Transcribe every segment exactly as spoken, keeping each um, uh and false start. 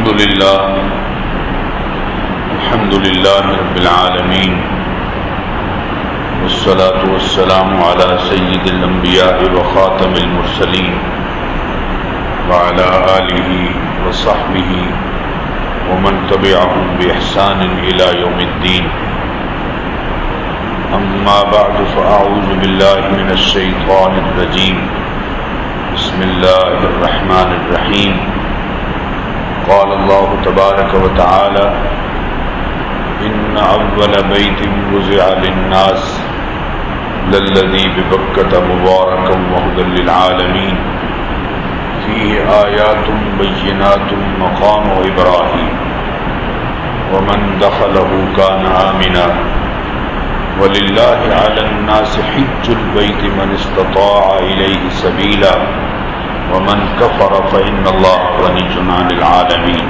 الحمد لله الحمد لله رب العالمين والصلاة والسلام على سيد الأنبياء وخاتم المرسلين وعلى آله وصحبه ومن تبعهم بإحسان إلى يوم الدين. أما بعد فأعوذ بالله من الشيطان الرجيم. بسم الله الرحمن الرحيم. قال الله تبارك وتعالى: إن أول بيت وضع للناس للذي ببكة مباركا وهدى للعالمين فيه آيات بينات مقام إبراهيم ومن دخله كان آمنا ولله على الناس حج البيت من استطاع إليه سبيلا ومن كفر فإن الله غني عن العالمين.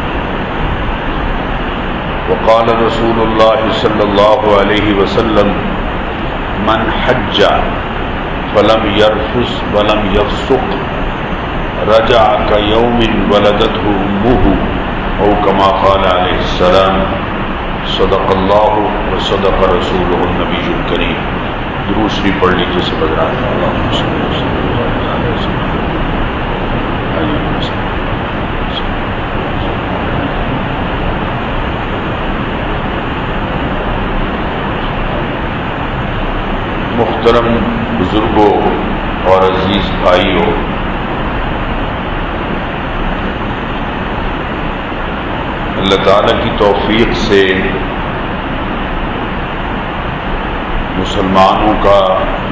وقال رسول الله صلى الله عليه وسلم: من حج فلم يرفث ولم يفسق رجع كيوم ولدته أمه أو كما قال عليه السلام. صدق الله وصدق رسوله النبي الكريم. درود شریف پڑھ لیجیے سب حضرات. اللهم صل وسلم على سيدنا محترم بزرگوں اور عزیز بھائیوں، اللہ تعالیٰ کی توفیق سے مسلمانوں کا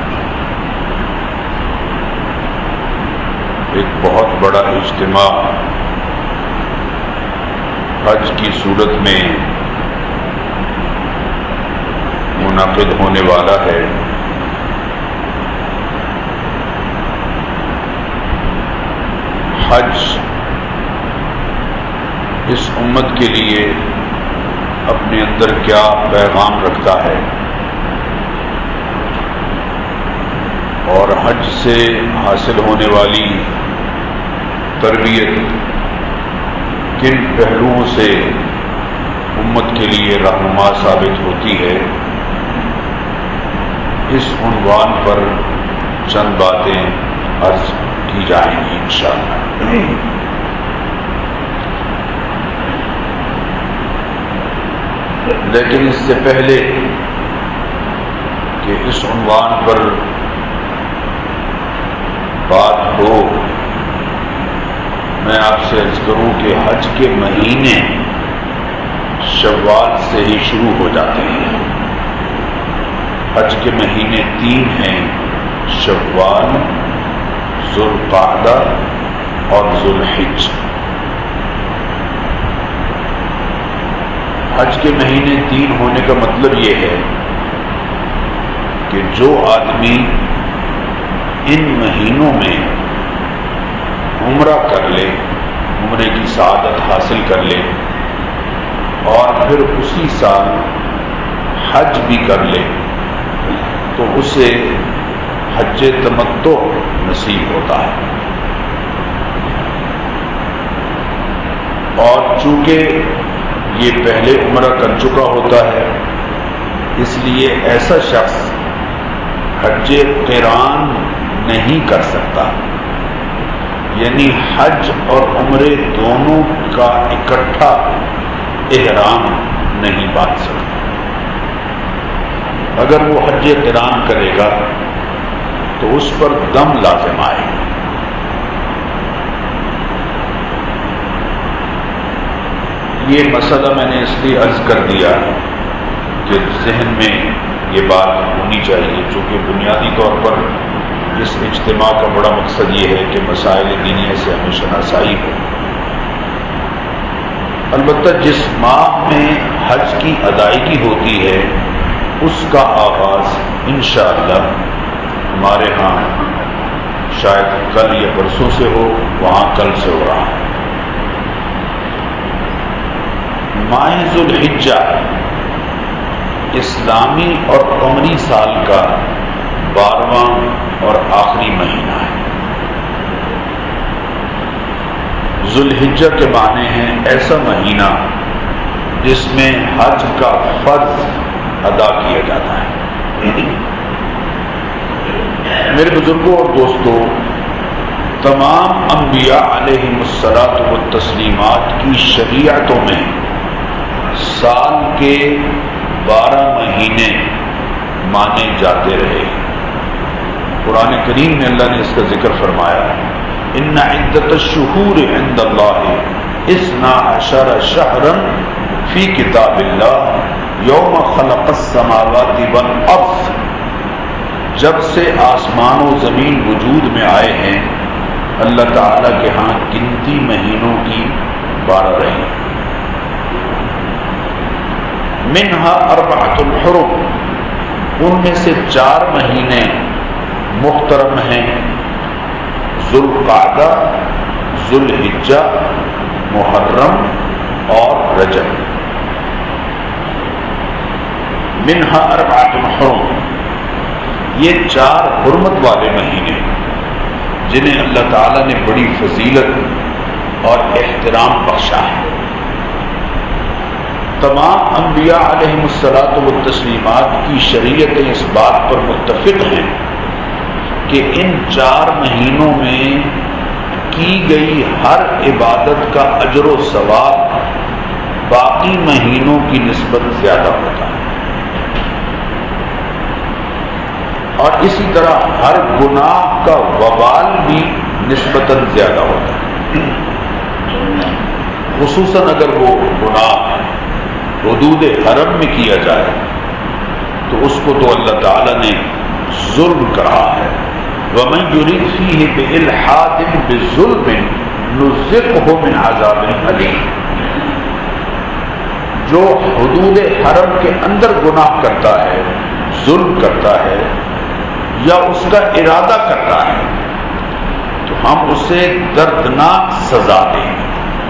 ایک بہت بڑا اجتماع حج کی صورت میں منعقد ہونے والا ہے. حج اس امت کے لیے اپنے اندر کیا پیغام رکھتا ہے اور حج سے حاصل ہونے والی تربیت کن پہلوؤں سے امت کے لیے رہنما ثابت ہوتی ہے، اس عنوان پر چند باتیں عرض کی جائیں گی انشاءاللہ. لیکن اس سے پہلے کہ اس عنوان پر بات ہو، میں آپ سے عرض کروں کہ حج کے مہینے شوال سے ہی شروع ہو جاتے ہیں. حج کے مہینے تین ہیں: شوال، ذوالقعدہ اور ذوالحج. حج کے مہینے تین ہونے کا مطلب یہ ہے کہ جو آدمی ان مہینوں میں عمرہ کر لے، عمرے کی سعادت حاصل کر لے اور پھر اسی سال حج بھی کر لے تو اسے حج تمتع نصیب ہوتا ہے. اور چونکہ یہ پہلے عمرہ کر چکا ہوتا ہے، اس لیے ایسا شخص حج قران نہیں کر سکتا، یعنی حج اور عمرے دونوں کا اکٹھا احرام نہیں باندھ سکتا. اگر وہ حج قران کرے گا تو اس پر دم لازم آئے گا. یہ مسئلہ میں نے اس لیے عرض کر دیا کہ ذہن میں یہ بات ہونی چاہیے، چونکہ بنیادی طور پر اس اجتماع کا بڑا مقصد یہ ہے کہ مسائل دینیہ سے ہمیں شناسائی ہو. البتہ جس ماہ میں حج کی ادائیگی ہوتی ہے اس کا آغاز انشاءاللہ ہمارے ہاں شاید کل یا پرسوں سے ہو، وہاں کل سے ہو رہا ہے. ماہ ذوالحجہ اسلامی اور قمری سال کا بارہواں اور آخری مہینہ ہے. ذوالحجہ کے معنی ہیں ایسا مہینہ جس میں حج کا فرض ادا کیا جاتا ہے۔ میرے بزرگوں اور دوستوں، تمام انبیاء علیہم الصلاۃ والتسلیمات کی شریعتوں میں سال کے بارہ مہینے مانے جاتے رہے۔ قرآن کریم میں اللہ نے اس کا ذکر فرمایا، ان عدت الشہور عند اللہ اثنا عشر شہرا فی کتاب اللہ یوم خلق السماوات والارض، جب سے آسمان و زمین وجود میں آئے ہیں اللہ تعالی کے ہاں گنتی مہینوں کی بارہ رہی۔ منہا اربعۃ الحرم، ان میں سے چار مہینے محترم ہیں، ذوالقعدہ، ذوالحجہ، محرم اور رجب۔ منہا اربعۃ الحرم، یہ چار حرمت والے مہینے جنہیں اللہ تعالی نے بڑی فضیلت اور احترام بخشا ہے۔ تمام انبیاء علیہم الصلاۃ والتسلیمات کی شریعتیں اس بات پر متفق ہیں کہ ان چار مہینوں میں کی گئی ہر عبادت کا اجر و ثواب باقی مہینوں کی نسبت زیادہ ہوتا ہے، اور اسی طرح ہر گناہ کا وبال بھی نسبتاً زیادہ ہوتا ہے، خصوصاً اگر وہ گناہ حدود حرم میں کیا جائے تو اس کو تو اللہ تعالی نے ظلم کہا ہے، وَمَن يُرِدْ فِيهِ بِإِلْحَادٍ بِظُلْمٍ نُذِقْهُ مِنْ عَذَابٍ أَلِيمٍ، جو حدود حرم کے اندر گناہ کرتا ہے، ظلم کرتا ہے یا اس کا ارادہ کرتا ہے تو ہم اسے دردناک سزا دیں گے۔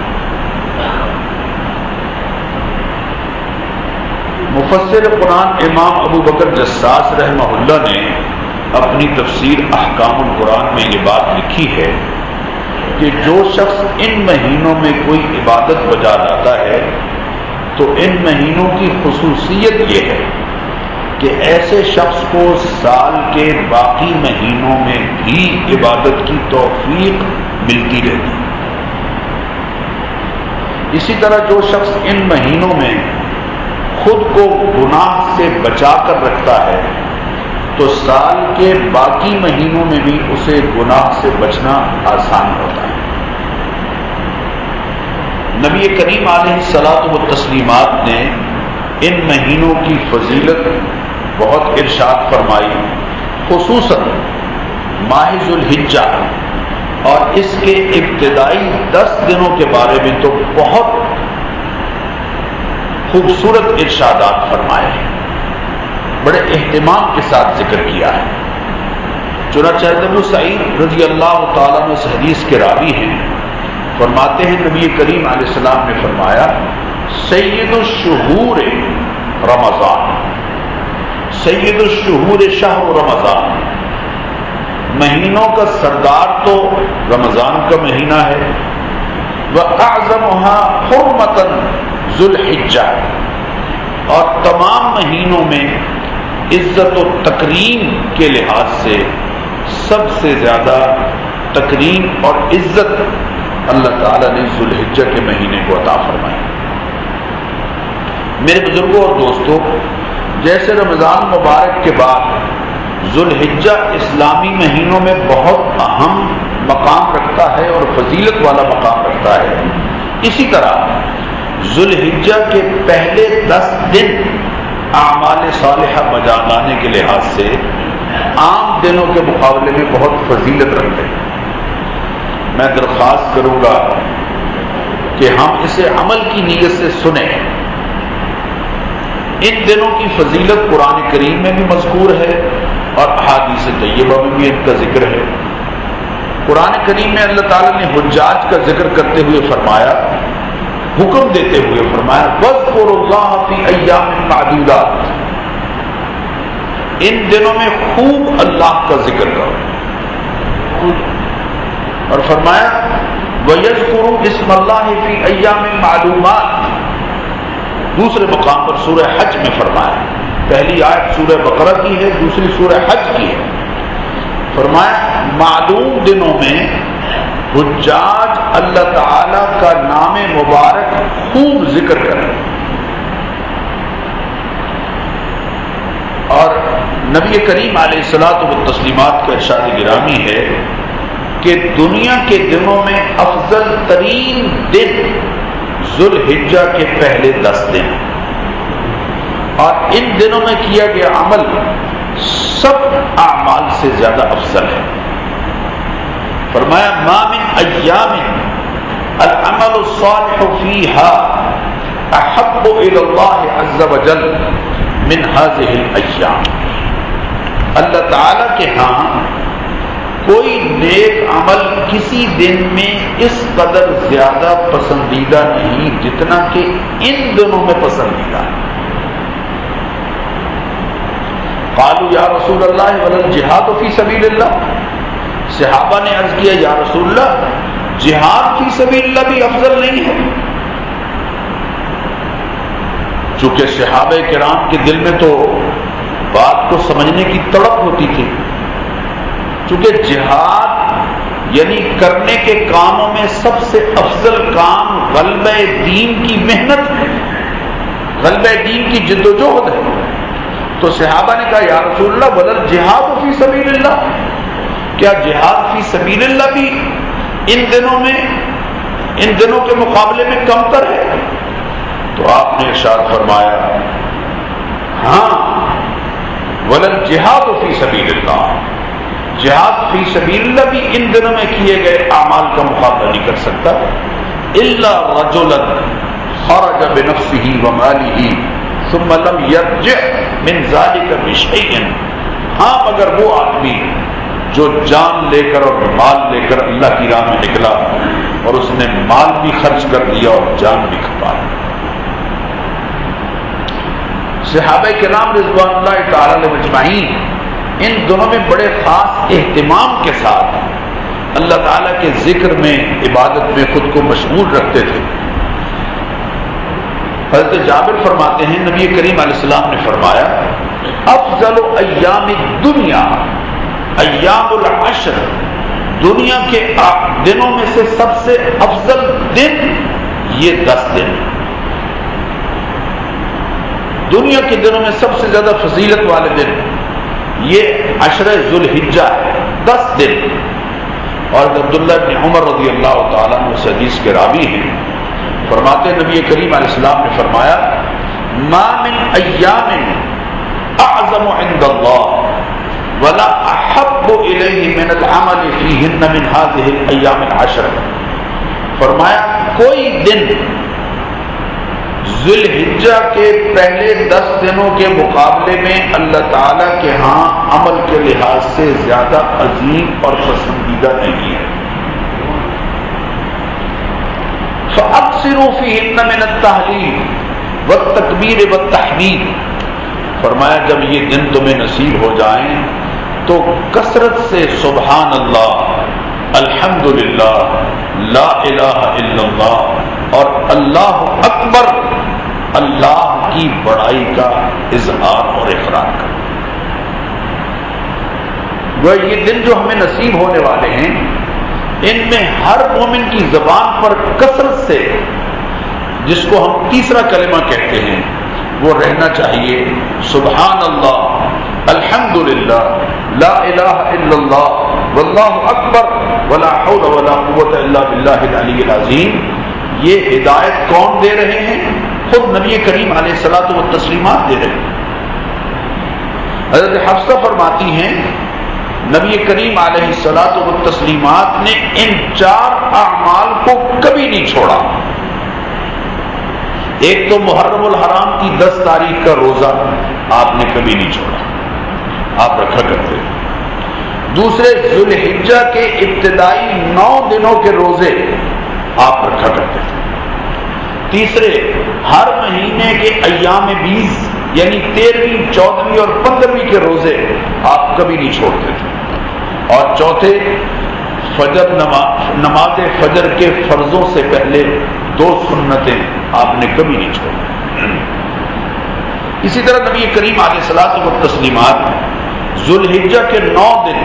مفسر قرآن امام ابو بکر جساس رحمہ اللہ نے اپنی تفسیر احکام القرآن میں یہ بات لکھی ہے کہ جو شخص ان مہینوں میں کوئی عبادت بجا لاتا ہے تو ان مہینوں کی خصوصیت یہ ہے کہ ایسے شخص کو سال کے باقی مہینوں میں بھی عبادت کی توفیق ملتی رہتی ہے۔ اسی طرح جو شخص ان مہینوں میں خود کو گناہ سے بچا کر رکھتا ہے تو سال کے باقی مہینوں میں بھی اسے گناہ سے بچنا آسان ہوتا ہے۔ نبی کریم علیہ الصلاۃ والتسلیمات نے ان مہینوں کی فضیلت بہت ارشاد فرمائی، خصوصاً ماہ ذوالحجہ اور اس کے ابتدائی دس دنوں کے بارے میں تو بہت خوبصورت ارشادات فرمائے ہیں، بڑے اہتمام کے ساتھ ذکر کیا ہے۔ چنانچہ ابو سعید رضی اللہ تعالیٰ عنہ اس حدیث کے راوی ہیں، فرماتے ہیں نبی کریم علیہ السلام نے فرمایا، سید الشہور رمضان، سید الشہور شہر رمضان، مہینوں کا سردار تو رمضان کا مہینہ ہے، وَأَعْظَمُهَا حُرْمَةً ذوالحجہ، اور تمام مہینوں میں عزت و تکریم کے لحاظ سے سب سے زیادہ تکریم اور عزت اللہ تعالیٰ نے ذوالحجہ کے مہینے کو عطا فرمائی۔ میرے بزرگوں اور دوستوں، جیسے رمضان مبارک کے بعد ذوالحجہ اسلامی مہینوں میں بہت اہم مقام رکھتا ہے اور فضیلت والا مقام رکھتا ہے، اسی طرح ذوالحجہ کے پہلے دس دن اعمال صالحہ بجا لانے کے لحاظ سے عام دنوں کے مقابلے میں بہت فضیلت رکھتے ہیں۔ میں درخواست کروں گا کہ ہم اسے عمل کی نیت سے سنیں۔ ان دنوں کی فضیلت قرآن کریم میں بھی مذکور ہے اور احادیث طیبہ میں بھی ان کا ذکر ہے۔ قرآن کریم میں اللہ تعالیٰ نے حجاج کا ذکر کرتے ہوئے فرمایا، حکم دیتے ہوئے فرمایا، وَاذْكُرُوا اللَّهَ فِي أَيَّامٍ مَّعْدُودَاتٍ، ان دنوں میں خوب اللہ کا ذکر کرو، اور فرمایا وَيَذْكُرُوا اسْمَ اللَّهِ فِي أَيَّامٍ مَعْلُومَاتٍ دوسرے مقام پر سورہ حج میں فرمایا. پہلی آیت سورہ بقرہ کی ہے، دوسری سورہ حج کی ہے. فرمایا معلوم دنوں میں حجاج اللہ تعالی کا نام مبارک خوب ذکر کریں. اور نبی کریم علیہ الصلوۃ والتسلیمات کا ارشاد گرامی ہے کہ دنیا کے دنوں میں افضل ترین دن ذوالحجہ کے پہلے دس دن، اور ان دنوں میں کیا گیا عمل سب اعمال سے زیادہ افضل ہے. فرمایا ما من ایام العمل الصالح فیها احب الی اللہ عز وجل من هذه الايام. اللہ تعالی کے ہاں کوئی نیک عمل کسی دن میں اس قدر زیادہ پسندیدہ نہیں جتنا کہ ان دنوں میں پسندیدہ ہے. قالوا یا رسول اللہ ولا الجہاد فی سبیل اللہ. صحابہ نے عرض کیا یا رسول اللہ جہاد فی سبیل اللہ بھی افضل نہیں ہے؟ چونکہ صحابہ کرام کے دل میں تو بات کو سمجھنے کی تڑپ ہوتی تھی. چونکہ جہاد یعنی کرنے کے کاموں میں سب سے افضل کام غلبہ دین کی محنت ہے، غلبہ دین کی جد و جہد ہے. تو صحابہ نے کہا یا رسول اللہ بلل جہاد فی سبیل اللہ، کیا جہاد فی سبیل اللہ بھی ان دنوں میں ان دنوں کے مقابلے میں کم تر ہے؟ تو آپ نے ارشاد فرمایا ہاں ولل جہاد فی سبیل اللہ، جہاد فی سبیل اللہ بھی ان دنوں میں کیے گئے اعمال کا مقابلہ نہیں کر سکتا. الا رجلا خرج بنفسه وماله ثم لم يرجع من ذلك بشيء. ہاں مگر وہ آدمی جو جان لے کر اور مال لے کر اللہ کی راہ میں نکلا اور اس نے مال بھی خرچ کر دیا اور جان بھی کھپا لی. صحابہ کرام رضوان اللہ تعالی علیہم اجمعین ان دنوں میں بڑے خاص اہتمام کے ساتھ اللہ تعالیٰ کے ذکر میں عبادت میں خود کو مشغول رکھتے تھے. حضرت جابر فرماتے ہیں نبی کریم علیہ السلام نے فرمایا افضل ایام الدنیا ایام العشر، دنیا کے دنوں میں سے سب سے افضل دن یہ دس دن. دنیا کے دنوں میں سب سے زیادہ فضیلت والے دن یہ عشرہ ذوالحجہ ہے، دس دن. اور عبداللہ بن عمر رضی اللہ تعالیٰ عنہ سے حدیث کے راوی ہیں، فرماتے نبی کریم علیہ السلام نے فرمایا ما من ایام اعظم عند اللہ ولا احب الیہ من العمل فیہن من هذه الایام العشر. فرمایا کوئی دن ذوالحجہ کے پہلے دس دنوں کے مقابلے میں اللہ تعالیٰ کے ہاں عمل کے لحاظ سے زیادہ عظیم اور پسندیدہ نہیں ہے. فَأَكْثِرُوا فِيهِنَّ مِنَ التَّهْلِيلِ وَالتَّكْبِيرِ وَالتَّحْمِيدِ. فرمایا جب یہ دن تمہیں نصیب ہو جائیں تو کثرت سے سبحان اللہ، الحمدللہ، لا الہ الا اللہ اور اللہ اکبر، اللہ کی بڑائی کا اظہار اور افراد کرو. وہ یہ دن جو ہمیں نصیب ہونے والے ہیں ان میں ہر مومن کی زبان پر کثرت سے جس کو ہم تیسرا کلمہ کہتے ہیں وہ رہنا چاہیے سبحان اللہ، الحمدللہ، لا الہ الا اللہ، واللہ اکبر، ولا حول ولا قوت الا باللہ العلی العظیم. یہ ہدایت کون دے رہے ہیں؟ خود نبی کریم علیہ الصلوۃ والتسلیمات دے رہے ہیں. حضرت حفصہ فرماتی ہیں نبی کریم علیہ الصلوۃ والتسلیمات نے ان چار اعمال کو کبھی نہیں چھوڑا. ایک تو محرم الحرام کی دس تاریخ کا روزہ آپ نے کبھی نہیں چھوڑا، آپ رکھا کرتے ہیں. دوسرے ذوالحجہ کے ابتدائی نو دنوں کے روزے آپ رکھا کرتے تھے. تیسرے ہر مہینے کے ایام بیس یعنی تیرہویں، چودہویں اور پندرہویں کے روزے آپ کبھی نہیں چھوڑتے تھے. اور چوتھے فجر نماز نماز فجر کے فرضوں سے پہلے دو سنتیں آپ نے کبھی نہیں چھوڑی. اسی طرح نبی کریم علیہ الصلوۃ والتسلیمات ذوالحجہ کے نو دن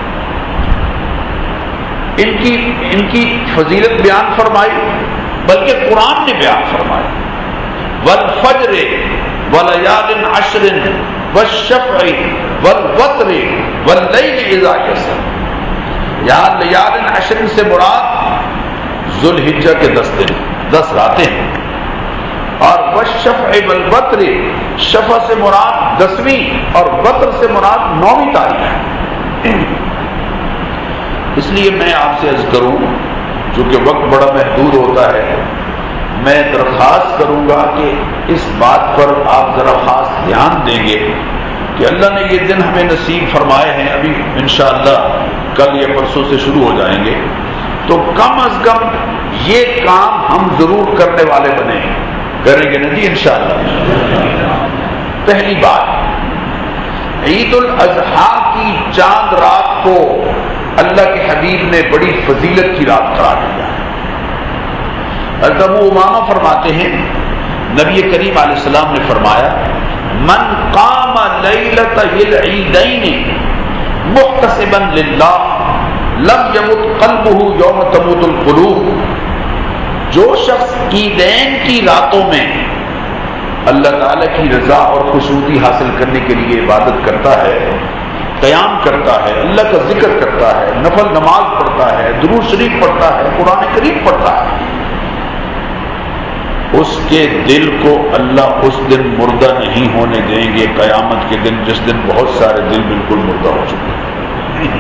ان کی ان کی فضیلت بیان فرمائی، بلکہ قرآن نے بیان فرمائی. والفجر ولیال عشر والشفع والوتر واللیل اذا یسر. یہاں لیال عشر سے مراد ذوالحجہ کے دس دن، دس راتیں ہیں، اور والشفع والوتر، شفع سے مراد دسویں اور وتر سے مراد نویں تاریخ ہے. اس لیے میں آپ سے عرض کروں، چونکہ وقت بڑا محدود ہوتا ہے، میں درخواست کروں گا کہ اس بات پر آپ ذرا خاص دھیان دیں گے کہ اللہ نے یہ دن ہمیں نصیب فرمائے ہیں. ابھی انشاءاللہ کل یا پرسوں سے شروع ہو جائیں گے، تو کم از کم یہ کام ہم ضرور کرنے والے بنے ہیں. کریں گے نا جی انشاءاللہ. پہلی بات، عید الاضحیٰ کی چاند رات کو اللہ کے حبیب نے بڑی فضیلت کی رات قرار دیا ہے. حضرت ابو امامہ فرماتے ہیں نبی کریم علیہ السلام نے فرمایا، من قام لیلۃ العیدین محتسبا للہ لم یمت قلبہ یوم تموت القلوب. جو شخص عیدین کی راتوں میں اللہ تعالی کی رضا اور خوشنودی حاصل کرنے کے لیے عبادت کرتا ہے، قیام کرتا ہے، اللہ کا ذکر کرتا ہے، نفل نماز پڑھتا ہے، درود شریف پڑھتا ہے، قرآن کریم پڑھتا ہے، اس کے دل کو اللہ اس دن مردہ نہیں ہونے دیں گے قیامت کے دن، جس دن بہت سارے دل بالکل مردہ ہو چکے ہیں.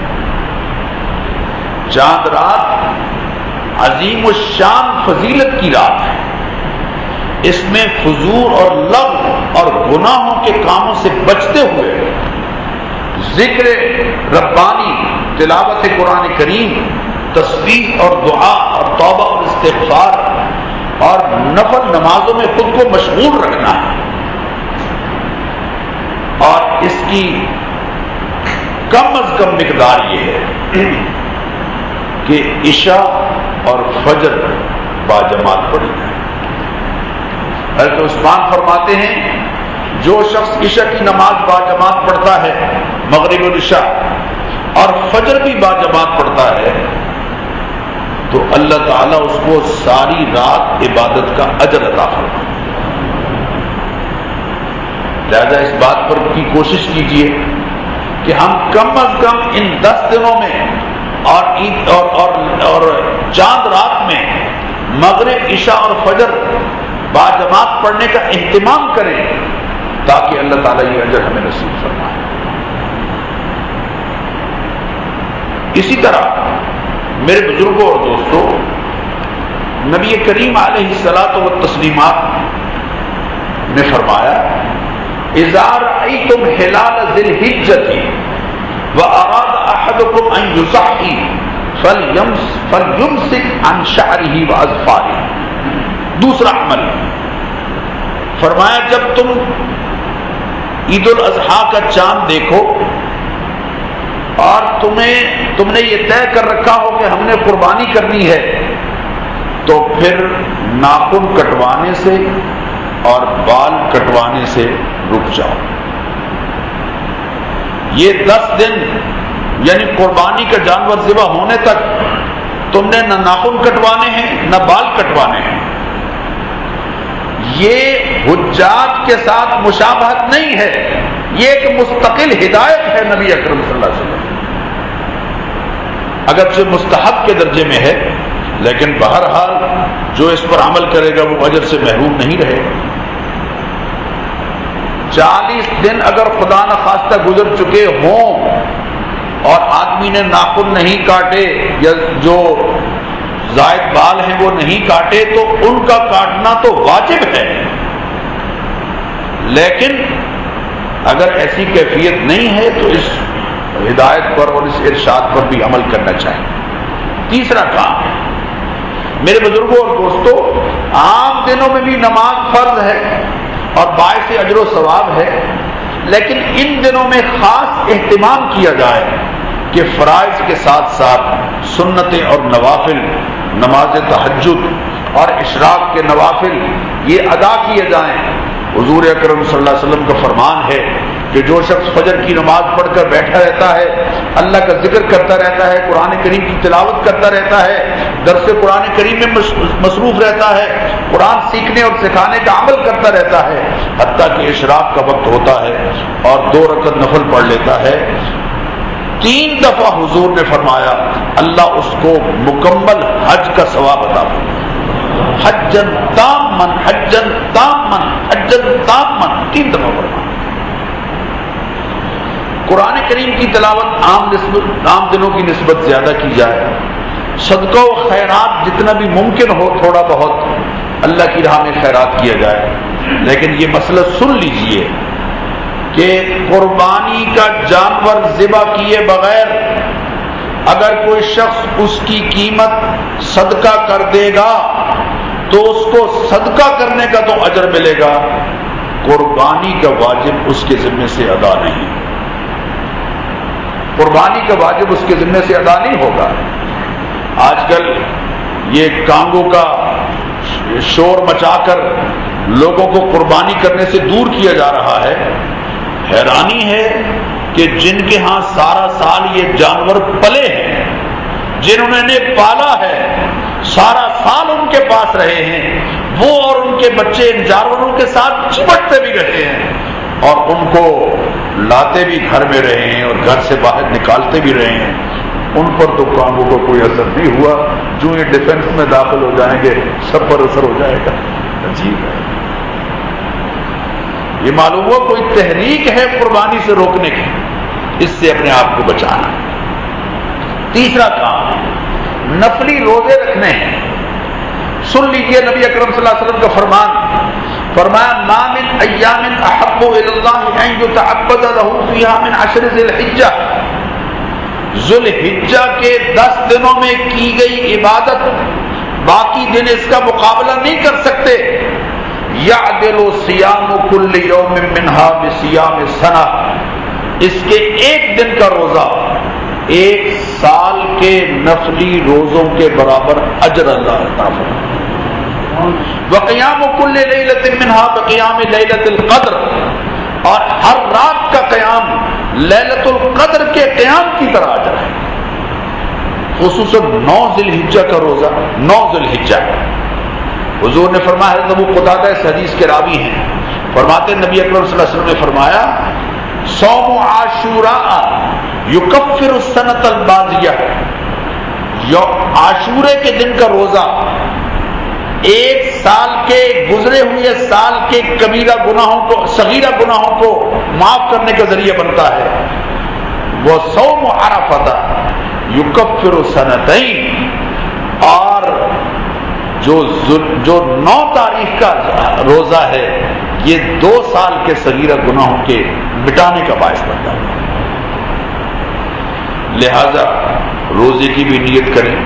چاند رات عظیم الشان فضیلت کی رات ہے. اس میں فضول اور لغو اور گناہوں کے کاموں سے بچتے ہوئے ذکر ربانی، تلاوت قرآن کریم، تسبیح اور دعا اور توبہ اور استغفار اور نفل نمازوں میں خود کو مشغول رکھنا ہے. اور اس کی کم از کم مقدار یہ ہے کہ عشاء اور فجر باجماعت پڑھی جائے. حضرت عثمان فرماتے ہیں جو شخص عشاء کی نماز باجماعت پڑھتا ہے، مغرب و عشاء، اور فجر بھی باجماعت پڑھتا ہے، تو اللہ تعالیٰ اس کو ساری رات عبادت کا اجر عطا فرمائے. لہذا اس بات پر کی کوشش کیجیے کہ ہم کم از کم ان دس دنوں میں اور عید اور, اور, اور چاند رات میں مغرب، عشاء اور فجر باجماعت پڑھنے کا اہتمام کریں تاکہ اللہ تعالیٰ یہ اجر ہمیں نصیب فرمائے. اسی طرح میرے بزرگوں اور دوستوں، نبی کریم علیہ الصلاۃ والتسلیمات نے فرمایا، اذا رأیتم ہلال ذی الحجۃ واراد احدکم ان یضحی فلیمسک عن شعرہ واظفارہ. دوسرا عمل فرمایا، جب تم عید الاضحیٰ کا چاند دیکھو اور تمہیں تم نے یہ طے کر رکھا ہو کہ ہم نے قربانی کرنی ہے، تو پھر ناخن کٹوانے سے اور بال کٹوانے سے رک جاؤ. یہ دس دن یعنی قربانی کا جانور ذبح ہونے تک تم نے نہ ناخن کٹوانے ہیں نہ بال کٹوانے ہیں. یہ حجاج کے ساتھ مشابہت نہیں ہے، یہ ایک مستقل ہدایت ہے نبی اکرم صلی اللہ علیہ وسلم. اگرچہ مستحب کے درجے میں ہے، لیکن بہرحال جو اس پر عمل کرے گا وہ اجر سے محروم نہیں رہے گا. چالیس دن اگر خدا نخواستہ گزر چکے ہوں اور آدمی نے ناخن نہیں کاٹے یا جو زائد بال ہیں وہ نہیں کاٹے، تو ان کا کاٹنا تو واجب ہے. لیکن اگر ایسی کیفیت نہیں ہے تو اس ہدایت پر اور اس ارشاد پر بھی عمل کرنا چاہیے. تیسرا کام، میرے بزرگوں اور دوستوں، عام دنوں میں بھی نماز فرض ہے اور باعث اجر و ثواب ہے، لیکن ان دنوں میں خاص اہتمام کیا جائے کہ فرائض کے ساتھ ساتھ سنتیں اور نوافل، نماز تہجد اور اشراق کے نوافل یہ ادا کیے جائیں۔ حضور اکرم صلی اللہ علیہ وسلم کا فرمان ہے کہ جو شخص فجر کی نماز پڑھ کر بیٹھا رہتا ہے، اللہ کا ذکر کرتا رہتا ہے، قرآن کریم کی تلاوت کرتا رہتا ہے، درس قرآن کریم میں مصروف رہتا ہے، قرآن سیکھنے اور سکھانے کا عمل کرتا رہتا ہے، حتیٰ کہ اشراق کا وقت ہوتا ہے اور دو رکعت نفل پڑھ لیتا ہے، تین دفعہ حضور نے فرمایا اللہ اس کو مکمل حج کا ثواب عطا فرمائے۔ حجن تامن، حجن تامن، حجن تامن، تین دفعہ فرمایا۔ قرآن کریم کی تلاوت عام نسبت عام دنوں کی نسبت زیادہ کی جائے، صدقہ و خیرات جتنا بھی ممکن ہو تھوڑا بہت اللہ کی راہ میں خیرات کیا جائے۔ لیکن یہ مسئلہ سن لیجئے کہ قربانی کا جانور ذبح کیے بغیر اگر کوئی شخص اس کی قیمت صدقہ کر دے گا تو اس کو صدقہ کرنے کا تو اجر ملے گا، قربانی کا واجب اس کے ذمے سے ادا نہیں، قربانی کا واجب اس کے ذمے سے ادا نہیں ہوگا۔ آج کل یہ کانگوں کا شور مچا کر لوگوں کو قربانی کرنے سے دور کیا جا رہا ہے۔ حیرانی ہے کہ جن کے ہاں سارا سال یہ جانور پلے ہیں، جنہوں نے پالا ہے، سارا سال ان کے پاس رہے ہیں، وہ اور ان کے بچے ان جانوروں کے ساتھ چمٹتے بھی رہے ہیں اور ان کو لاتے بھی گھر میں رہے ہیں اور گھر سے باہر نکالتے بھی رہے ہیں، ان پر تو کاموں کو کوئی اثر نہیں ہوا۔ جو یہ ڈیفنس میں داخل ہو جائیں گے سب پر اثر ہو جائے گا۔ عجیب ہے، یہ معلوم ہوا کوئی تحریک ہے قربانی سے روکنے کی، اس سے اپنے آپ کو بچانا۔ تیسرا کام نفلی روزے رکھنے ہیں۔ سن لیجئے نبی اکرم صلی اللہ علیہ وسلم کا فرمان، فرمایا ما من ایام احب الی اللہ ان یتعبد له فیها من عشر ذی الحجہ، ذو الحجہ کے دس دنوں میں کی گئی عبادت باقی دن اس کا مقابلہ نہیں کر سکتے۔ یعدل صیام کل یوم منہا بصیام سنہ، اس کے ایک دن کا روزہ ایک سال کے نفلی روزوں کے برابر اجر اللہ عطا فرمائے۔ وقیام کل لیلۃ منہا بقیام لیلۃ القدر، اور ہر رات کا قیام لیلۃ القدر کے قیام کی طرح اجر ہے۔ خصوصاً نو ذی الحجہ کا روزہ، نو ذی الحجہ حضور نے فرمایا، حضرت ابو قتادہ اس حدیث کے راوی ہیں، فرماتے ہیں نبی اکرم صلی اللہ علیہ وسلم نے فرمایا صوم عاشوراء یکفر السنۃ الماضیہ، عاشورے کے دن کا روزہ ایک سال کے گزرے ہوئے سال کے کبیرہ گناہوں کو، صغیرہ گناہوں کو معاف کرنے کا ذریعہ بنتا ہے۔ وہ صوم عرفہ یکفر سنتین، اور جو جو نو تاریخ کا روزہ ہے یہ دو سال کے صغیرہ گناہوں کے مٹانے کا باعث بنتا ہے۔ لہذا روزے کی بھی نیت کریں۔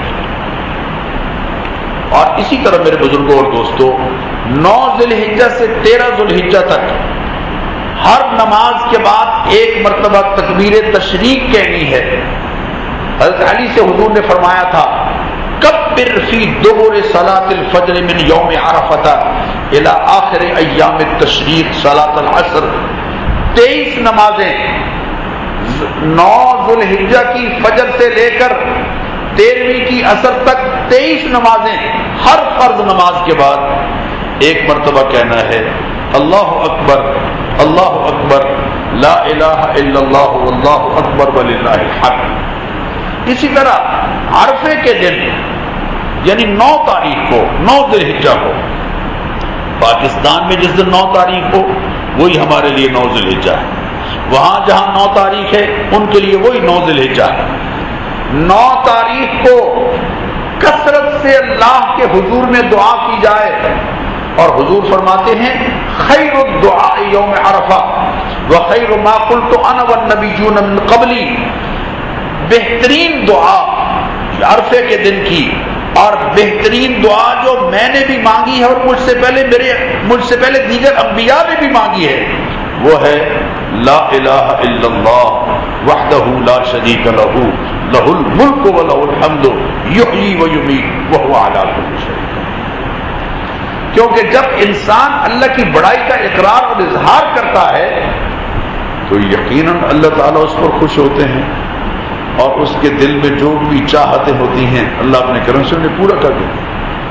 اور اسی طرح میرے بزرگوں اور دوستوں، نو ذی الحجہ سے تیرہ ذی الحجہ تک ہر نماز کے بعد ایک مرتبہ تکبیر تشریق کہنی ہے۔ حضرت علی سے حضور نے فرمایا تھا کبر فی دبر صلاۃ الفجر من یوم عرفہ الی آخر ایام التشریق صلاۃ العصر، تیئیس نمازیں نو ذی الحجہ کی فجر سے لے کر تیرہویں کی عصر تک تیئیس نمازیں، ہر فرض نماز کے بعد ایک مرتبہ کہنا ہے اللہ اکبر اللہ اکبر لا الہ الا اللہ واللہ اکبر وللہ الحمد۔ اسی طرح عرفے کے دن یعنی نو تاریخ کو، نو ذی الحجہ کو، پاکستان میں جس دن نو تاریخ ہو وہی ہمارے لیے نو ذی الحجہ ہے، وہاں جہاں نو تاریخ ہے ان کے لیے وہی نو ذی الحجہ ہے۔ نو تاریخ کو کثرت سے اللہ کے حضور میں دعا کی جائے، اور حضور فرماتے ہیں خیر الدعاء یوم عرفہ وخیر ما قلت انا والنبیون من قبلی، بہترین دعا عرفے کے دن کی اور بہترین دعا جو میں نے بھی مانگی ہے اور مجھ سے پہلے میرے مجھ سے پہلے دیگر انبیاء نے بھی مانگی ہے، وہ ہے لا الہ الا اللہ وحدہ لا شریک لہ لہ الملک ولہ الحمد یحیی ویمیت وہو علی کل شیء قدیر۔ کیونکہ جب انسان اللہ کی بڑائی کا اقرار اور اظہار کرتا ہے تو یقیناً اللہ تعالیٰ اس پر خوش ہوتے ہیں، اور اس کے دل میں جو بھی چاہتیں ہوتی ہیں اللہ اپنے کرم سے انہیں پورا کر دیتے ہیں۔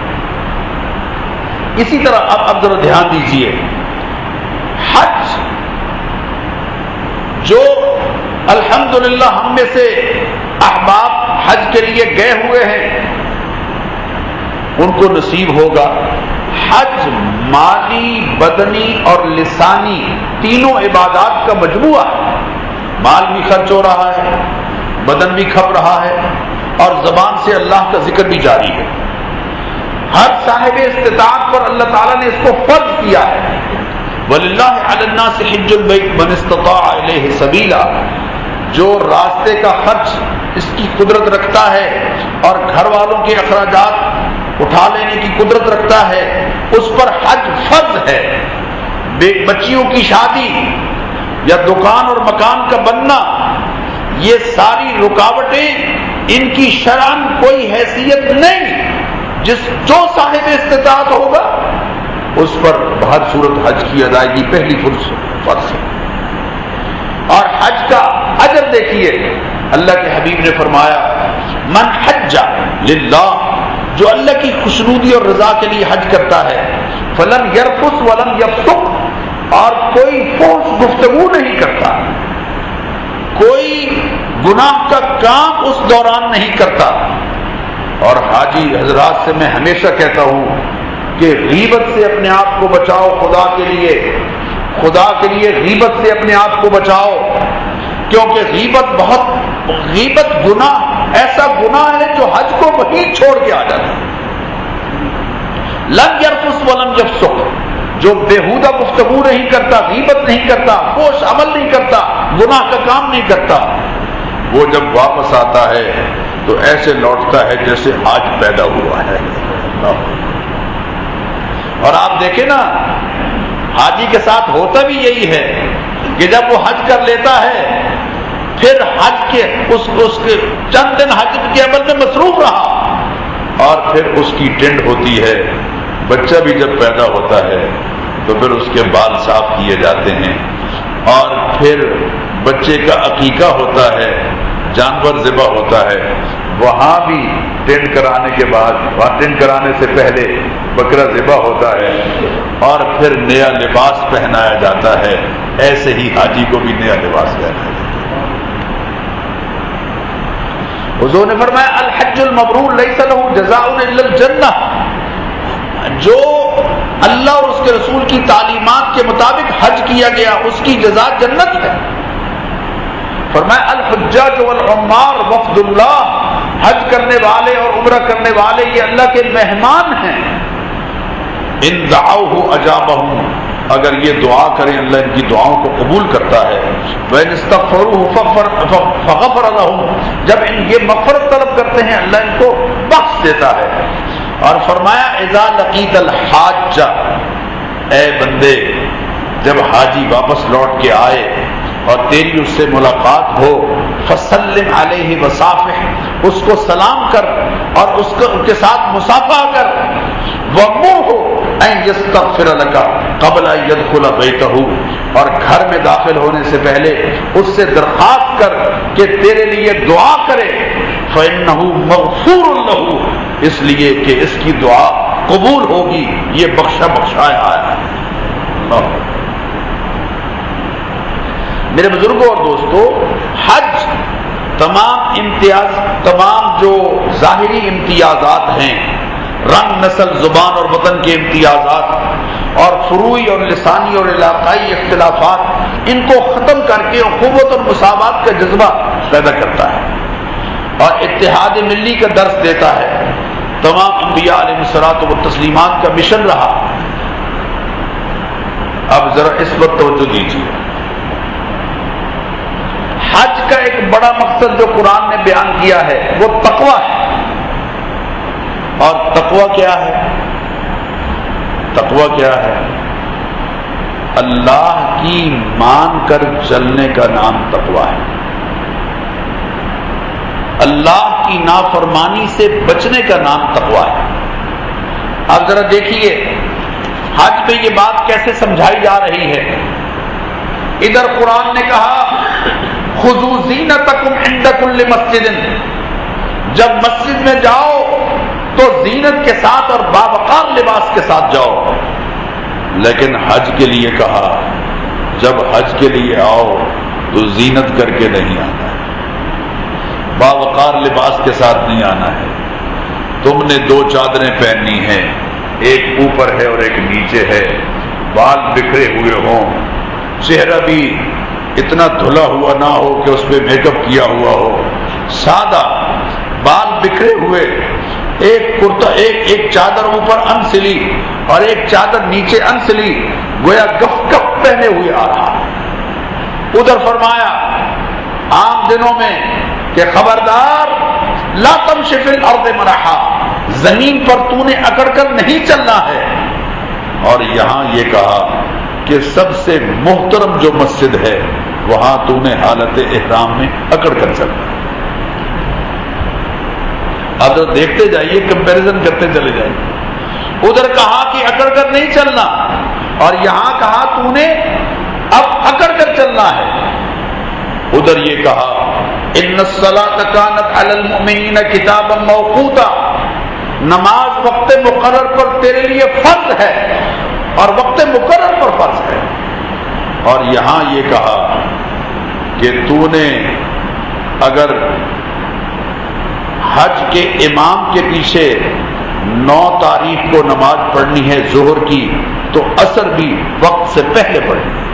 اسی طرح اب اب ذرا دھیان دیجیے، حج جو الحمدللہ ہم میں سے احباب حج کے لیے گئے ہوئے ہیں ان کو نصیب ہوگا۔ حج مالی، بدنی اور لسانی تینوں عبادات کا مجموعہ ہے۔ مال بھی خرچ ہو رہا ہے، بدن بھی کھپ رہا ہے، اور زبان سے اللہ کا ذکر بھی جاری ہے۔ ہر صاحب استطاعت پر اللہ تعالیٰ نے اس کو فرض کیا ہے۔ وَلِلَّهِ عَلَى النَّاسِ حِجُّ الْبَيْتِ مَنِ اسْتَطَاعَ إِلَيْهِ سَبِيلًا، جو راستے کا خرچ اس کی قدرت رکھتا ہے اور گھر والوں کے اخراجات اٹھا لینے کی قدرت رکھتا ہے، اس پر حج فرض ہے۔ بچیوں کی شادی یا دکان اور مکان کا بننا، یہ ساری رکاوٹیں ان کی شرعاً کوئی حیثیت نہیں۔ جس جو صاحب استطاعت ہوگا اس پر بہر صورت حج کی ادائیگی پہلی فرض ہے۔ اور حج کا اجر دیکھیے، اللہ کے حبیب نے فرمایا من حج للہ، جو اللہ کی خوشنودی اور رضا کے لیے حج کرتا ہے، فلم یرفث ولم یفسق، اور کوئی فحش گفتگو نہیں کرتا، کوئی گناہ کا کام اس دوران نہیں کرتا۔ اور حاجی حضرات سے میں ہمیشہ کہتا ہوں کہ غیبت سے اپنے آپ کو بچاؤ، خدا کے لیے خدا کے لیے غیبت سے اپنے آپ کو بچاؤ، کیونکہ غیبت بہت غیبت گناہ ایسا گناہ ہے جو حج کو وہیں چھوڑ کے آ جاتا ہے۔ لم یرفث ولم یفسق، جو بےہودہ گفتگو نہیں کرتا، غیبت نہیں کرتا، فحش عمل نہیں کرتا، گناہ کا کام نہیں کرتا، وہ جب واپس آتا ہے تو ایسے لوٹتا ہے جیسے آج پیدا ہوا ہے۔ اور آپ دیکھیں نا، حاجی کے ساتھ ہوتا بھی یہی ہے کہ جب وہ حج کر لیتا ہے پھر حج کے اس, اس کے چند دن حج کے عمل میں مصروف رہا، اور پھر اس کی ٹینڈ ہوتی ہے۔ بچہ بھی جب پیدا ہوتا ہے تو پھر اس کے بال صاف کیے جاتے ہیں، اور پھر بچے کا عقیقہ ہوتا ہے، جانور ذبح ہوتا ہے، وہاں بھی ٹینڈ کرانے کے بعد وہاں ٹینڈ کرانے سے پہلے بکرا ذبح ہوتا ہے، اور پھر نیا لباس پہنایا جاتا ہے۔ ایسے ہی حاجی کو بھی نیا لباس پہنایا جاتا ہے۔ حضور نے فرمایا الحج المبرور لیس لہ جزاء الا الجنہ، جو اللہ اور اس کے رسول کی تعلیمات کے مطابق حج کیا گیا اس کی جزا جنت ہے۔ فرمایا الحجاج والعمار وفد اللہ، حج کرنے والے اور عمرہ کرنے والے یہ اللہ کے مہمان ہیں۔ ان دعوہ اجابہم، اگر یہ دعا کریں اللہ ان کی دعاؤں کو قبول کرتا ہے۔ وَإِنِ اسْتَغْفَرُوهُ فَغَفَرَ لَهُمْ، جب ان یہ مغفرت طلب کرتے ہیں اللہ ان کو بخش دیتا ہے۔ اور فرمایا اذا لقیت الحاج، اے بندے جب حاجی واپس لوٹ کے آئے اور تیری اس سے ملاقات ہو، فسلم علیہ وصافح، اس کو سلام کر اور اس کو ان کے ساتھ مصافحہ کر، وَمُرْهُ أَن يَسْتَغْفِرَ لَكَ قَبْلَ أَن يَدْخُلَ بَيْتَهُ، اور گھر میں داخل ہونے سے پہلے اس سے درخواست کر کہ تیرے لیے دعا کرے، فَإِنَّهُ مَغْفُورٌ لَهُ، اس لیے کہ اس کی دعا قبول ہوگی، یہ بخشا بخشایا آیا ہے۔ اللہ میرے بزرگوں اور دوستو، حج تمام امتیاز تمام جو ظاہری امتیازات ہیں، رنگ، نسل، زبان اور وطن کے امتیازات اور فروعی اور لسانی اور علاقائی اختلافات، ان کو ختم کر کے اخوت اور مساوات کا جذبہ پیدا کرتا ہے اور اتحاد ملی کا درس دیتا ہے۔ تمام انبیاء علیہ الصلوۃ والتسلیمات کا مشن رہا۔ اب ذرا اس وقت توجہ دیجیے، حج کا ایک بڑا مقصد جو قرآن نے بیان کیا ہے وہ تقویٰ ہے۔ اور تقویٰ کیا ہے؟ تقویٰ کیا ہے؟ اللہ کی مان کر چلنے کا نام تقویٰ ہے۔ اللہ کی نافرمانی سے بچنے کا نام تقویٰ ہے۔ اب ذرا دیکھیے حج پہ یہ بات کیسے سمجھائی جا رہی ہے۔ ادھر قرآن نے کہا خذوا زینتکم عند کل مسجد، جب مسجد میں جاؤ تو زینت کے ساتھ اور باوقار لباس کے ساتھ جاؤ، لیکن حج کے لیے کہا جب حج کے لیے آؤ تو زینت کر کے نہیں آنا ہے، باوقار لباس کے ساتھ نہیں آنا ہے۔ تم نے دو چادریں پہننی ہیں، ایک اوپر ہے اور ایک نیچے ہے، بال بکھرے ہوئے ہوں، چہرہ بھی اتنا دھلا ہوا نہ ہو کہ اس پہ میک اپ کیا ہوا ہو، سادہ بال بکھرے ہوئے، ایک کرتا ایک ایک چادر اوپر انسلی اور ایک چادر نیچے انسلی، گویا گف گف پہنے ہوئے آ رہا۔ ادھر فرمایا عام دنوں میں کہ خبردار لا تمشِ فی الارض مرحا، زمین پر تو نے اکڑ کر نہیں چلنا ہے، اور یہاں یہ کہا کہ سب سے محترم جو مسجد ہے وہاں تو نے حالت احرام میں اکڑ کر چلنا ہے۔ اب تو دیکھتے جائیے، کمپیریزن کرتے چلے جائیے۔ ادھر کہا کہ اکڑ کر نہیں چلنا اور یہاں کہا تو نے اب اکڑ کر چلنا ہے۔ ادھر یہ کہا ان الصلاۃ کانت علی المؤمنین کتابا موقوتا، نماز وقت مقرر پر تیرے لیے فرض ہے اور وقت مقرر پر فرض ہے، اور یہاں یہ کہا کہ تو نے اگر حج کے امام کے پیچھے نو تاریخ کو نماز پڑھنی ہے ظہر کی تو عصر بھی وقت سے پہلے پڑھنی ہے۔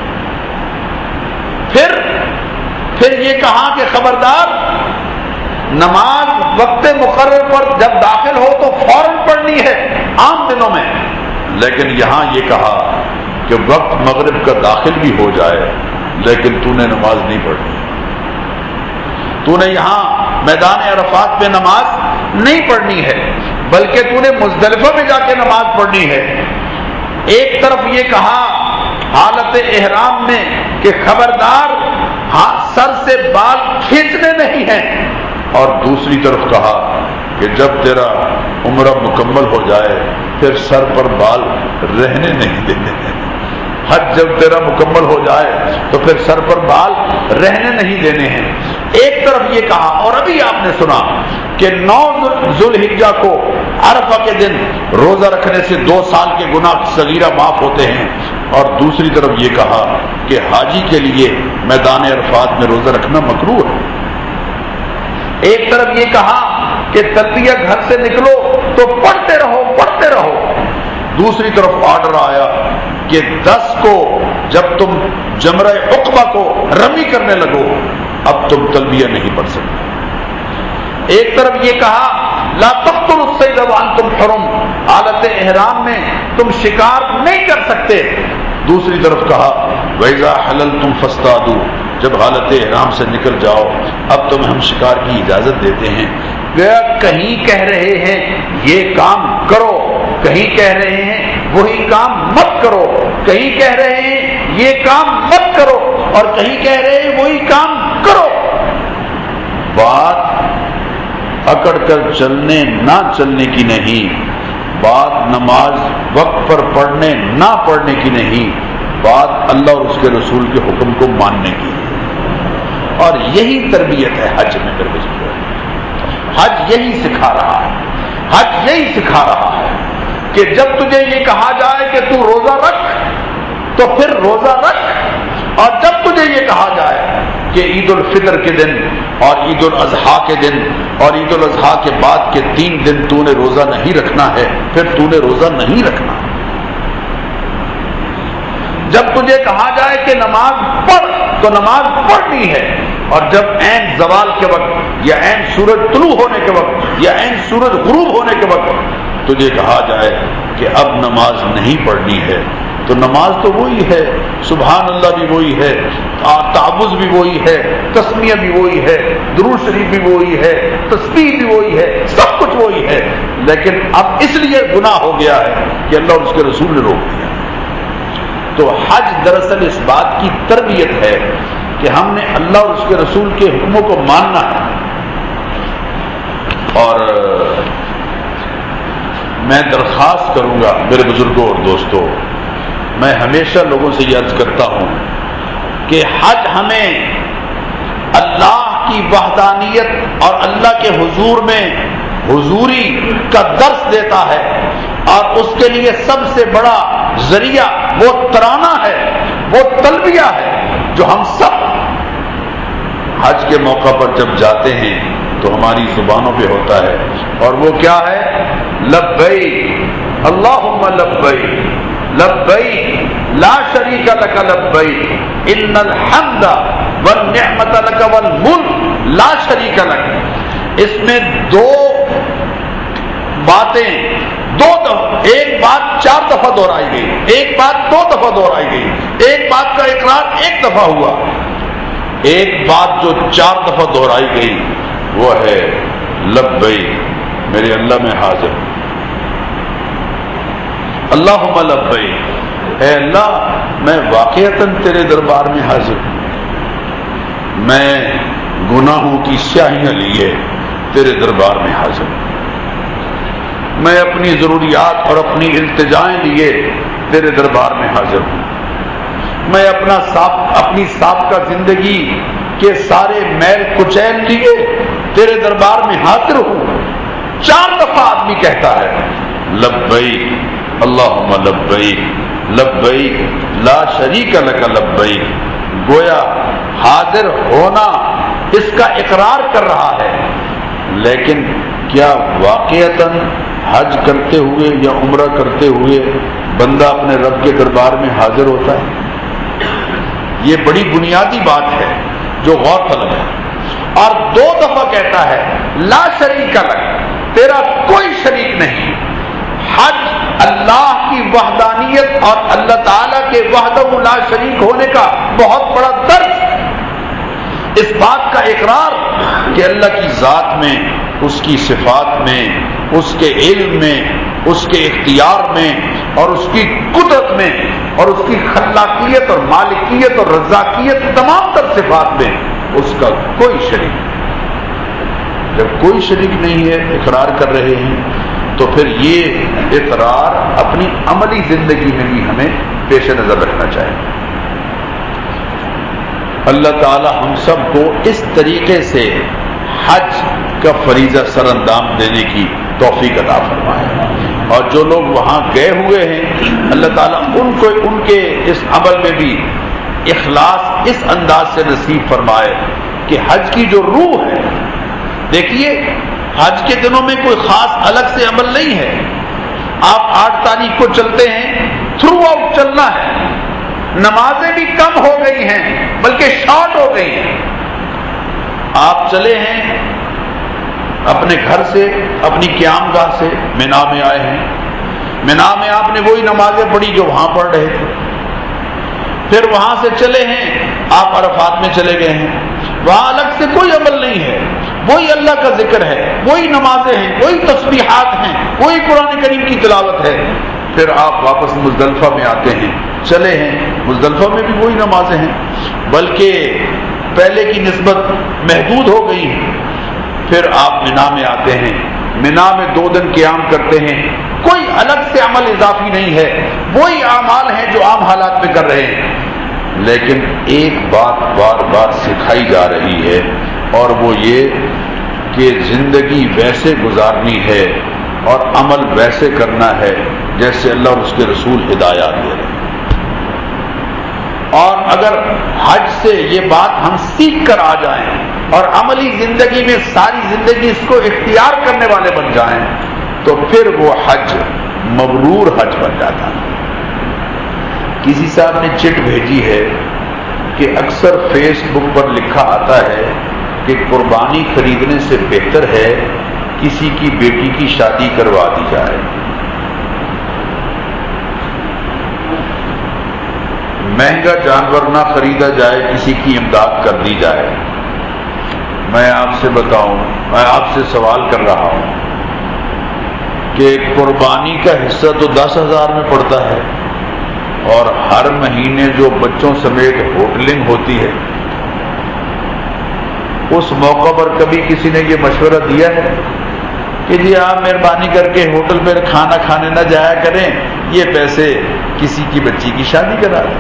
پھر پھر یہ کہا کہ خبردار نماز وقت مقرر پر جب داخل ہو تو فوراً پڑھنی ہے عام دنوں میں، لیکن یہاں یہ کہا کہ وقت مغرب کا داخل بھی ہو جائے لیکن تو نے نماز نہیں پڑھنی، تو نے یہاں میدان عرفات پہ نماز نہیں پڑھنی ہے بلکہ تو نے مزدلفہ میں جا کے نماز پڑھنی ہے۔ ایک طرف یہ کہا حالت احرام میں کہ خبردار سر سے بال کھینچنے نہیں ہیں، اور دوسری طرف کہا کہ جب تیرا عمرہ مکمل ہو جائے پھر سر پر بال رہنے نہیں دینے ہیں، حج جب تیرا مکمل ہو جائے تو پھر سر پر بال رہنے نہیں دینے ہیں۔ ایک طرف یہ کہا، اور ابھی آپ نے سنا کہ نو ذوالحجہ کو عرفہ کے دن روزہ رکھنے سے دو سال کے گناہ صغیرہ معاف ہوتے ہیں، اور دوسری طرف یہ کہا کہ حاجی کے لیے میدان عرفات میں روزہ رکھنا مکروہ ہے۔ ایک طرف یہ کہا کہ تلبیہ گھر سے نکلو تو پڑھتے رہو پڑھتے رہو، دوسری طرف آرڈر آیا کہ دس کو جب تم جمرہ عقبہ کو رمی کرنے لگو اب تم تلبیہ نہیں پڑھ سکتے۔ ایک طرف یہ کہا لا تقتلوا الصید وانتم حرم، حالت احرام میں تم شکار نہیں کر سکتے، دوسری طرف کہا وَإِذَا حَلَلْتُمْ فَاصْطَادُوا، جب حالت احرام سے نکل جاؤ اب تمہیں ہم شکار کی اجازت دیتے ہیں۔ گیا کہیں کہہ رہے ہیں یہ کام کرو، کہیں کہہ رہے ہیں وہی کام مت کرو، کہیں کہہ رہے ہیں یہ کام مت کرو اور کہیں کہہ رہے ہیں وہی کام کرو۔ بات اکڑ کر چلنے نہ چلنے کی نہیں، بات نماز وقت پر پڑھنے نہ پڑھنے کی نہیں، بات اللہ اور اس کے رسول کے حکم کو ماننے کی ہے، اور یہی تربیت ہے حج میں۔ میرے بزرگوں، حج یہی سکھا رہا ہے، حج یہی سکھا رہا ہے کہ جب تجھے یہ کہا جائے کہ تو روزہ رکھ تو پھر روزہ رکھ، اور جب تجھے یہ کہا جائے کہ عید الفطر کے دن اور عید الاضحیٰ کے دن اور عید الاضحیٰ کے بعد کے تین دن تو نے روزہ نہیں رکھنا ہے پھر تو نے روزہ نہیں رکھنا۔ جب تجھے کہا جائے کہ نماز پڑھ تو نماز پڑھنی ہے، اور جب عین زوال کے وقت یا عین سورج طلوع ہونے کے وقت یا عین سورج غروب ہونے کے وقت تجھے کہا جائے کہ اب نماز نہیں پڑھنی ہے تو نماز تو وہی ہے، سبحان اللہ بھی وہی ہے، تعوذ بھی وہی ہے، تسمیہ بھی وہی ہے، درود شریف بھی وہی ہے، تسبیح بھی وہی ہے، سب کچھ وہی ہے، لیکن اب اس لیے گناہ ہو گیا ہے کہ اللہ اور اس کے رسول نے روک دیا۔ تو حج دراصل اس بات کی تربیت ہے کہ ہم نے اللہ اور اس کے رسول کے حکموں کو ماننا ہے، اور میں درخواست کروں گا میرے بزرگوں اور دوستوں، میں ہمیشہ لوگوں سے یہ عرض کرتا ہوں کہ حج ہمیں اللہ کی وحدانیت اور اللہ کے حضور میں حضوری کا درس دیتا ہے، اور اس کے لیے سب سے بڑا ذریعہ وہ ترانہ ہے، وہ تلبیہ ہے جو ہم سب حج کے موقع پر جب جاتے ہیں تو ہماری زبانوں پہ ہوتا ہے، اور وہ کیا ہے؟ لبیک اللہم لبیک لبیک لا شریک لک لبیک ان الحمد والنعمت لک والملک لا شریک لک۔ اس میں دو باتیں دو دفعہ، ایک بات چار دفعہ دہرائی گئی، ایک بات دو دفعہ دہرائی گئی، ایک بات کا اقرار ایک دفعہ ہوا، ایک بات جو چار دفعہ دہرائی گئی وہ ہے لبیک میرے اللہ میں حاضر ہوں، اللہم لبیک اے اللہ میں واقعتاً تیرے دربار میں حاضر ہوں، میں گناہوں کی سیاہیاں لیے تیرے دربار میں حاضر ہوں، میں اپنی ضروریات اور اپنی التجائیں لیے تیرے دربار میں حاضر ہوں، میں اپنا ساب اپنی سابقہ زندگی کے سارے میل کچیل لیے تیرے دربار میں حاضر ہوں۔ چار دفعہ آدمی کہتا ہے لبیک اللہم لبیک لبیک لا شریک لک لبیک، گویا حاضر ہونا اس کا اقرار کر رہا ہے، لیکن کیا واقعتاً حج کرتے ہوئے یا عمرہ کرتے ہوئے بندہ اپنے رب کے دربار میں حاضر ہوتا ہے؟ یہ بڑی بنیادی بات ہے جو غور طلب ہے۔ اور دو دفعہ کہتا ہے لا شریک لک، تیرا کوئی شریک نہیں۔ حج اللہ کی وحدانیت اور اللہ تعالیٰ کے وحدہ لا شریک ہونے کا بہت بڑا درس ہے، اس بات کا اقرار کہ اللہ کی ذات میں، اس کی صفات میں، اس کے علم میں، اس کے اختیار میں اور اس کی قدرت میں اور اس کی خلاقیت اور مالکیت اور رزاقیت تمام تر صفات میں اس کا کوئی شریک نہیں۔ جب کوئی شریک نہیں ہے، اقرار کر رہے ہیں، تو پھر یہ اقرار اپنی عملی زندگی میں بھی ہمیں پیش نظر رکھنا چاہیے۔ اللہ تعالی ہم سب کو اس طریقے سے حج کا فریضہ سر انجام دینے کی توفیق عطا فرمائے، اور جو لوگ وہاں گئے ہوئے ہیں اللہ تعالیٰ ان کو ان کے اس عمل میں بھی اخلاص اس انداز سے نصیب فرمائے کہ حج کی جو روح ہے، دیکھیے حج کے دنوں میں کوئی خاص الگ سے عمل نہیں ہے، آپ آٹھ تاریخ کو چلتے ہیں، تھرو آؤٹ چلنا ہے، نمازیں بھی کم ہو گئی ہیں بلکہ شارٹ ہو گئی ہیں، آپ چلے ہیں اپنے گھر سے، اپنی قیام گاہ سے مینا میں آئے ہیں، مینا میں آپ نے وہی نمازیں پڑھی جو وہاں پڑھ رہے تھے، پھر وہاں سے چلے ہیں آپ عرفات میں چلے گئے ہیں، وہاں الگ سے کوئی عمل نہیں ہے، وہی اللہ کا ذکر ہے، وہی نمازیں ہیں، وہی تسبیحات ہیں، وہی قرآن کریم کی تلاوت ہے، پھر آپ واپس مزدلفہ میں آتے ہیں، چلے ہیں مزدلفہ میں بھی وہی نمازیں ہیں بلکہ پہلے کی نسبت محدود ہو گئی ہیں، پھر آپ مینا میں آتے ہیں، مینا میں دو دن قیام کرتے ہیں، کوئی الگ سے عمل اضافی نہیں ہے، وہی اعمال ہیں جو عام حالات میں کر رہے ہیں، لیکن ایک بات بار بار سکھائی جا رہی ہے اور وہ یہ کہ زندگی ویسے گزارنی ہے اور عمل ویسے کرنا ہے جیسے اللہ اور اس کے رسول ہدایات دے رہے ہیں۔ اور اگر حج سے یہ بات ہم سیکھ کر آ جائیں اور عملی زندگی میں ساری زندگی اس کو اختیار کرنے والے بن جائیں تو پھر وہ حج مبرور حج بن جاتا ہے۔ کسی صاحب نے چٹ بھیجی ہے کہ اکثر فیس بک پر لکھا آتا ہے کہ قربانی خریدنے سے بہتر ہے کسی کی بیٹی کی شادی کروا دی جائے۔ مہنگا جانور نہ خریدا جائے، کسی کی امداد کر دی جائے۔ میں آپ سے بتاؤں، میں آپ سے سوال کر رہا ہوں کہ قربانی کا حصہ تو دس ہزار میں پڑتا ہے اور ہر مہینے جو بچوں سمیت ہوٹلنگ ہوتی ہے، اس موقع پر کبھی کسی نے یہ مشورہ دیا ہے کہ جی آپ مہربانی کر کے ہوٹل پہ کھانا کھانے نہ جایا کریں، یہ پیسے کسی کی بچی کی شادی کرا دیں۔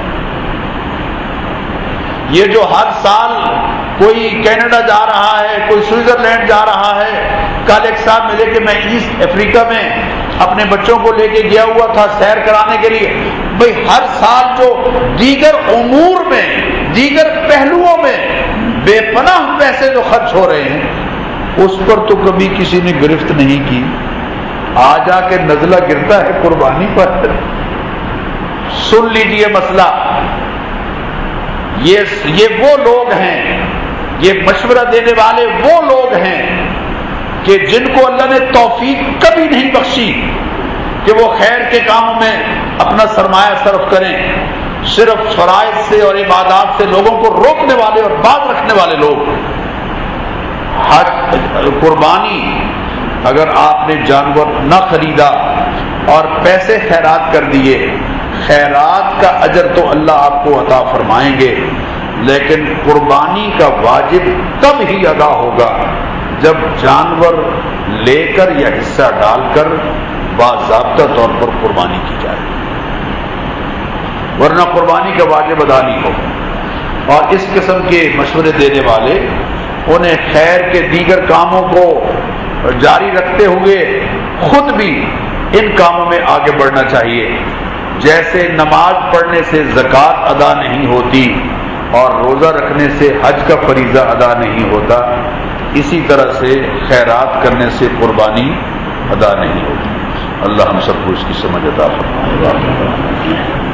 یہ جو ہر سال کوئی کینیڈا جا رہا ہے، کوئی سوئٹزرلینڈ جا رہا ہے، کل ایک صاحب ملے کہ میں ایسٹ افریقہ میں اپنے بچوں کو لے کے گیا ہوا تھا سیر کرانے کے لیے۔ بھئی ہر سال جو دیگر امور میں، دیگر پہلوؤں میں بے پناہ پیسے جو خرچ ہو رہے ہیں، اس پر تو کبھی کسی نے گرفت نہیں کی۔ آ جا کے نزلہ گرتا ہے قربانی پر۔ سن لیجئے مسئلہ، یہ یہ وہ لوگ ہیں، یہ مشورہ دینے والے وہ لوگ ہیں کہ جن کو اللہ نے توفیق کبھی نہیں بخشی کہ وہ خیر کے کاموں میں اپنا سرمایہ صرف کریں، صرف فرائض سے اور عبادات سے لوگوں کو روکنے والے اور باز رکھنے والے لوگ۔ حج قربانی اگر آپ نے جانور نہ خریدا اور پیسے خیرات کر دیے، خیرات کا اجر تو اللہ آپ کو عطا فرمائیں گے، لیکن قربانی کا واجب تب ہی ادا ہوگا جب جانور لے کر یا حصہ ڈال کر باضابطہ طور پر قربانی کی جائے، ورنہ قربانی کا واجب ادا نہیں ہوگا۔ اور اس قسم کے مشورے دینے والے، انہیں خیر کے دیگر کاموں کو جاری رکھتے ہوئے خود بھی ان کاموں میں آگے بڑھنا چاہیے۔ جیسے نماز پڑھنے سے زکوٰۃ ادا نہیں ہوتی اور روزہ رکھنے سے حج کا فریضہ ادا نہیں ہوتا، اسی طرح سے خیرات کرنے سے قربانی ادا نہیں ہوتی۔ اللہ ہم سب کو اس کی سمجھ عطا فرمائے۔